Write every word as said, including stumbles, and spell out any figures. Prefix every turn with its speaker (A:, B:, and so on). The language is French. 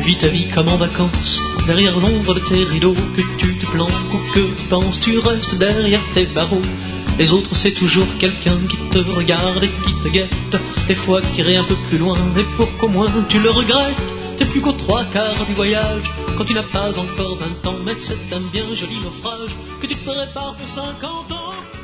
A: vis ta vie comme en vacances, derrière l'ombre de tes rideaux, que tu te planques ou que tu penses, tu restes derrière tes barreaux. Les autres, c'est toujours quelqu'un qui te regarde et qui te guette, des fois tirer un peu plus loin, et pour qu'au moins tu le regrettes. T'es plus qu'aux trois quarts du voyage, quand tu n'as pas encore vingt ans, mais c'est un bien joli naufrage que tu te prépares pour cinquante ans.